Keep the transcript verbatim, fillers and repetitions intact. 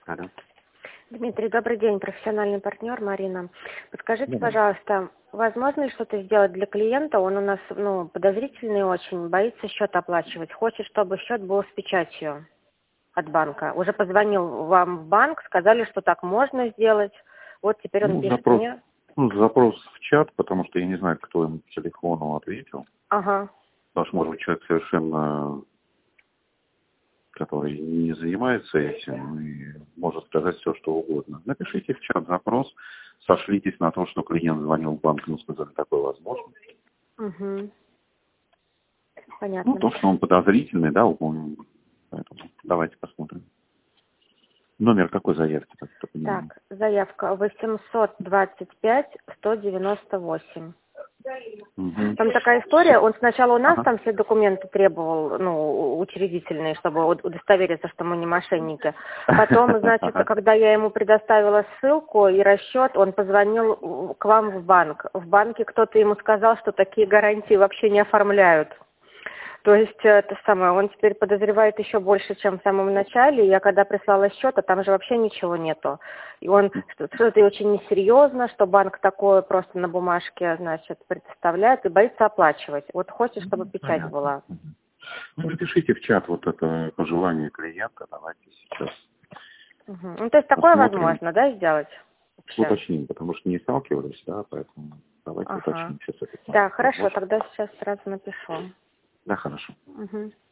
Алло. Дмитрий, добрый день, профессиональный партнер Марина. Подскажите, Да, да. пожалуйста, возможно ли что-то сделать для клиента? Он у нас ну, подозрительный очень, боится счет оплачивать, хочет, чтобы счет был с печатью от банка. Уже позвонил вам в банк, сказали, что так можно сделать. Вот теперь он Ну, пишет запрос, мне. ну, запрос в чат, потому что я не знаю, кто ему по телефону ответил. Ага. Потому что, может быть, человек совершенно, который не занимается этим и может сказать все, что угодно. Напишите в чат запрос, сошлитесь на то, что клиент звонил в банк, ну, сказали, такое возможно. Угу. Ну, Понятно. то, что он подозрительный, да, он, поэтому давайте посмотрим. Номер какой заявки, так что понимаю? Так, заявка восемьсот двадцать пять сто девяносто восемь. Угу. Там такая история, он сначала у нас Ага. там все документы требовал, ну, учредительные, чтобы уд- удостовериться, что мы не мошенники. Потом, значит, Ага. когда я ему предоставила ссылку и расчет, он позвонил в- к вам в банк. В банке кто-то ему сказал, что такие гарантии вообще не оформляют. То есть это самое, он теперь подозревает еще больше, чем в самом начале. Я когда прислала счет, а там же вообще ничего нету. И он что- что-то очень несерьезно, что банк такое просто на бумажке, значит, предоставляет и боится оплачивать. Вот хочет, чтобы печать Понятно. была. Ну, напишите в чат вот это пожелание клиента, давайте сейчас Мгм. Ну, то есть такое посмотрим, возможно, да, сделать? Вообще. уточним, потому что не сталкивались, да, поэтому давайте Ага. уточним сейчас этот Да, момент. хорошо, Возможно. тогда сейчас сразу напишу. Да, хорошо. Мгм.